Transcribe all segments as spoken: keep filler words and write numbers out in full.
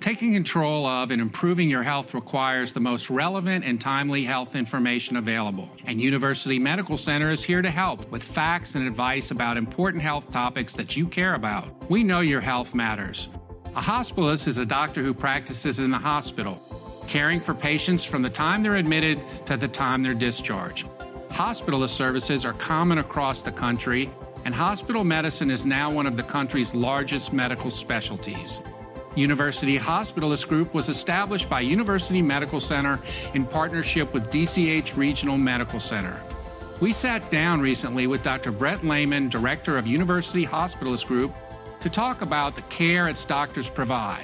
Taking control of and improving your health requires the most relevant and timely health information available. And University Medical Center is here to help with facts and advice about important health topics that you care about. We know your health matters. A hospitalist is a doctor who practices in the hospital, caring for patients from the time they're admitted to the time they're discharged. Hospitalist services are common across the country, and hospital medicine is now one of the country's largest medical specialties. University Hospitalist Group was established by University Medical Center in partnership with D C H Regional Medical Center. We sat down recently with Doctor Brett Lehman, Director of University Hospitalist Group, to talk about the care its doctors provide.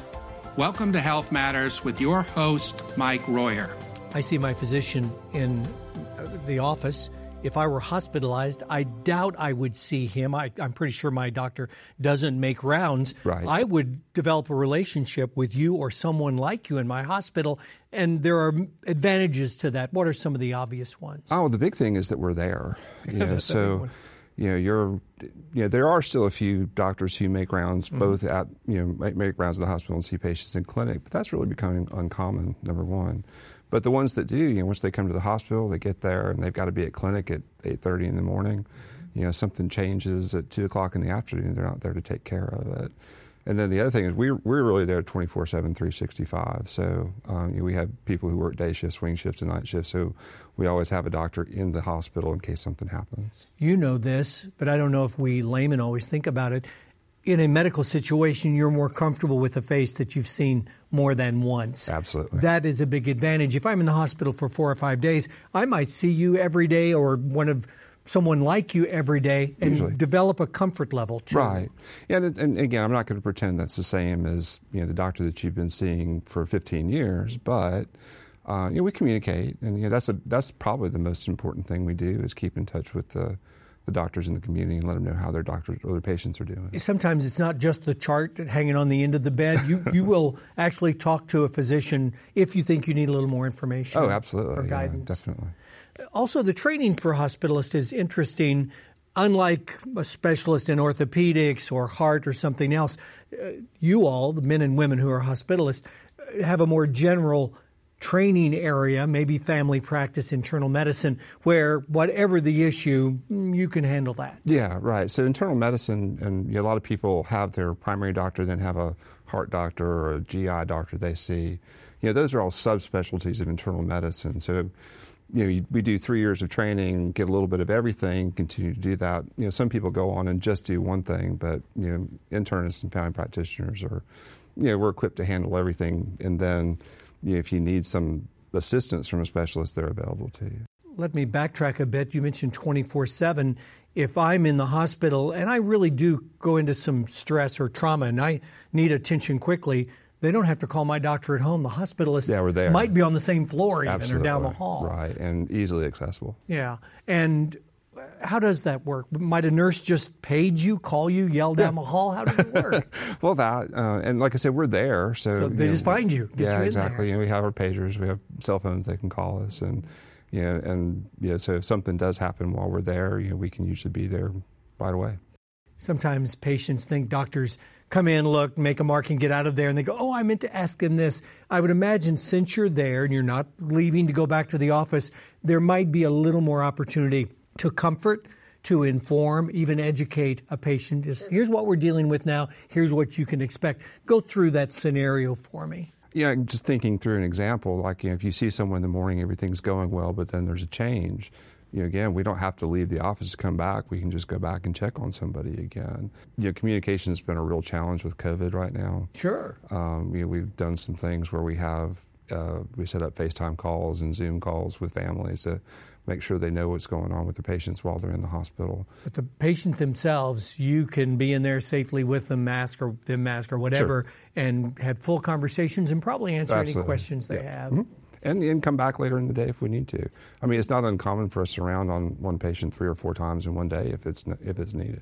Welcome to Health Matters with your host, Mike Royer. I see my physician in the office. If I were hospitalized, I doubt I would see him. I, I'm pretty sure my doctor doesn't make rounds. Right. I would develop a relationship with you or someone like you in my hospital, and there are advantages to that. What are some of the obvious ones? Oh, the big thing is that we're there. You know, so, you know, you're, you know, there are still a few doctors who make rounds mm-hmm. both at, you know, make, make rounds in the hospital and see patients in clinic, but that's really becoming uncommon, number one. But the ones that do, you know, once they come to the hospital, they get there and they've got to be at clinic at eight thirty in the morning. You know, something changes at two o'clock in the afternoon, they're not there to take care of it. And then the other thing is we're, we're really there twenty-four seven, three sixty-five. So um, you know, we have people who work day shifts, swing shifts, and night shifts. So we always have a doctor in the hospital in case something happens. You know this, but I don't know if we laymen always think about it. In a medical situation, you're more comfortable with a face that you've seen more than once. Absolutely. That is a big advantage. If I'm in the hospital for four or five days, I might see you every day or one of someone like you every day and Usually. develop a comfort level too. Right. Yeah, and, and again, I'm not going to pretend that's the same as, you know, the doctor that you've been seeing for fifteen years, but uh, you know, we communicate, and you know, that's a, that's probably the most important thing we do is keep in touch with the the doctors in the community and let them know how their doctors or their patients are doing. Sometimes it's not just the chart hanging on the end of the bed. You you will actually talk to a physician if you think you need a little more information. Oh, absolutely. Or yeah, guidance. Definitely. Also, the training for a hospitalist is interesting. Unlike a specialist in orthopedics or heart or something else, uh, you all, the men and women who are hospitalists, have a more general training area, maybe family practice, internal medicine, where whatever the issue, you can handle that. Yeah, right. So internal medicine, and you know, a lot of people have their primary doctor, then have a heart doctor or a G I doctor they see. You know, those are all subspecialties of internal medicine. So, you know, we do three years of training, get a little bit of everything, continue to do that. You know, some people go on and just do one thing, but, you know, internists and family practitioners are, you know, we're equipped to handle everything, and then You know, if you need some assistance from a specialist, they're available to you. Let me backtrack a bit. You mentioned twenty-four seven. If I'm in the hospital and I really do go into some stress or trauma and I need attention quickly, they don't have to call my doctor at home. The hospitalist yeah, we're there. might be on the same floor even Absolutely. or down the hall. Right, and easily accessible. Yeah. And how does that work? Might a nurse just page you, call you, yell down yeah. the hall? How does it work? Well, that, uh, and like I said, we're there. So, so they you just know, find you, get yeah, you in exactly. there. You know, we have our pagers, we have cell phones they can call us, and you know, and you know, so if something does happen while we're there, you know, we can usually be there right away. Sometimes patients think doctors come in, look, make a mark, and get out of there, and they go, oh, I meant to ask them this. I would imagine since you're there and you're not leaving to go back to the office, there might be a little more opportunity to comfort, to inform, even educate a patient. Just, here's what we're dealing with now. Here's what you can expect. Go through that scenario for me. Yeah, just thinking through an example, like you know, if you see someone in the morning, everything's going well, but then there's a change. You know, again, we don't have to leave the office to come back. We can just go back and check on somebody again. You know, communication has been a real challenge with COVID right now. Sure. Um, you know, we've done some things where we have uh, we set up FaceTime calls and Zoom calls with families to make sure they know what's going on with their patients while they're in the hospital. But the patients themselves, you can be in there safely with them mask or them mask or whatever, sure. and have full conversations and probably answer Absolutely. any questions they yeah. have. Mm-hmm. And, and come back later in the day if we need to. I mean, it's not uncommon for us to round on one patient three or four times in one day if it's if it's needed.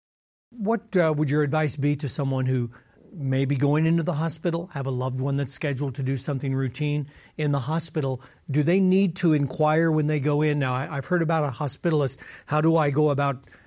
What uh, would your advice be to someone who may be going into the hospital, have a loved one that's scheduled to do something routine in the hospital? Do they need to inquire when they go in? Now, I, I've heard about a hospitalist. How do I go about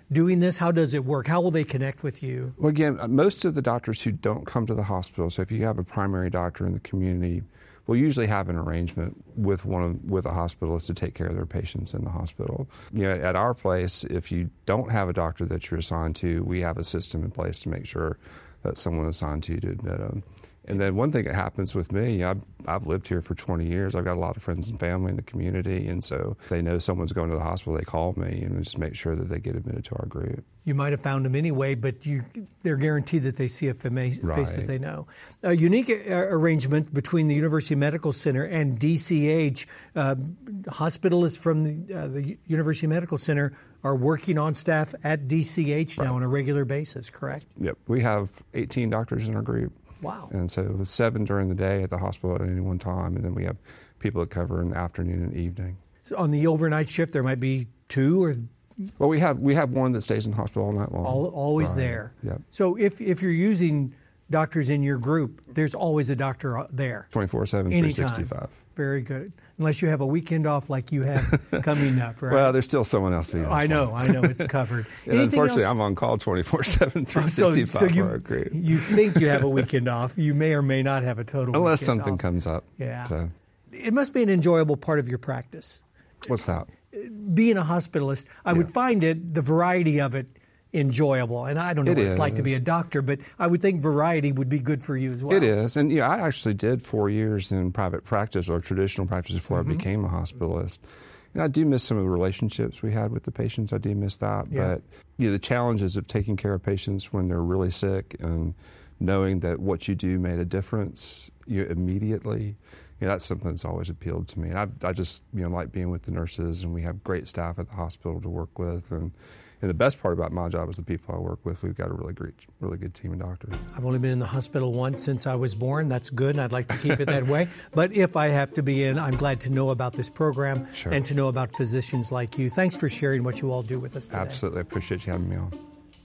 doing this? How does it work? How will they connect with you? Well, again, most of the doctors who don't come to the hospital, so if you have a primary doctor in the community, will usually have an arrangement with one of, with a hospitalist to take care of their patients in the hospital. You know, at our place, if you don't have a doctor that you're assigned to, we have a system in place to make sure that someone assigned to you to admit them. And then one thing that happens with me, I've, I've lived here for twenty years. I've got a lot of friends and family in the community, and so if they know someone's going to the hospital, they call me and just make sure that they get admitted to our group. You might have found them anyway, but you, they're guaranteed that they see a face right. that they know. A unique uh, arrangement between the University Medical Center and D C H. Uh, hospitalists from the, uh, the University Medical Center are working on staff at D C H now right. on a regular basis, correct? Yep. We have eighteen doctors in our group. Wow. And so it was seven during the day at the hospital at any one time, and then we have people that cover in the afternoon and evening. So on the overnight shift, there might be two or... Well, we have we have one that stays in the hospital all night long. All, always right. there. Yep. So if, if you're using doctors in your group, there's always a doctor there. twenty-four seven, three sixty-five. Very good. Unless you have a weekend off like you have coming up, right? Well, there's still someone else to I know, I know. It's covered. And unfortunately, else? I'm on call twenty-four seven, three sixty-five. Oh, so, so you, you think you have a weekend off. You may or may not have a total Unless weekend something off. comes up. Yeah. So. It must be an enjoyable part of your practice. What's that? Being a hospitalist, I yeah. would find it, the variety of it, enjoyable. And I don't know it what is. it's like to be a doctor, but I would think variety would be good for you as well. It is. And yeah, I actually did four years in private practice or traditional practice before mm-hmm. I became a hospitalist. And I do miss some of the relationships we had with the patients. I do miss that. Yeah. But you know, the challenges of taking care of patients when they're really sick and knowing that what you do made a difference you know, immediately, you know, that's something that's always appealed to me. And I, I just you know like being with the nurses, and we have great staff at the hospital to work with. And And the best part about my job is the people I work with. We've got a really great, really good team of doctors. I've only been in the hospital once since I was born. That's good, and I'd like to keep it that way. But if I have to be in, I'm glad to know about this program sure. and to know about physicians like you. Thanks for sharing what you all do with us today. Absolutely. I appreciate you having me on.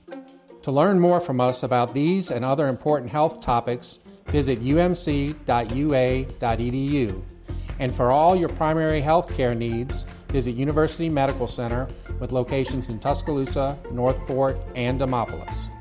To learn more from us about these and other important health topics, visit u m c dot u a dot e d u. And for all your primary health care needs, visit University Medical Center with locations in Tuscaloosa, Northport, and Demopolis.